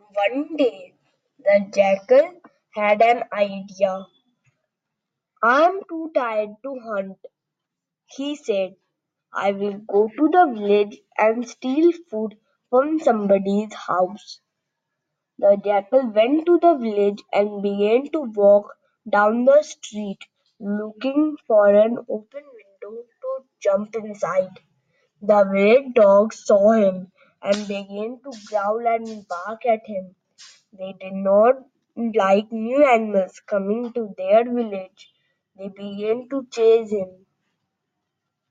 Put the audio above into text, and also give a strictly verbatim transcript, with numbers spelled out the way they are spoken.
One day, the jackal had an idea. "I'm too tired to hunt," he said. "I will go to the village and steal food from somebody's house." The jackal went to the village and began to walk down the street, looking for an open window to jump inside. The village dogs saw him and began to growl and bark at him. They did not like new animals coming to their village. They began to chase him.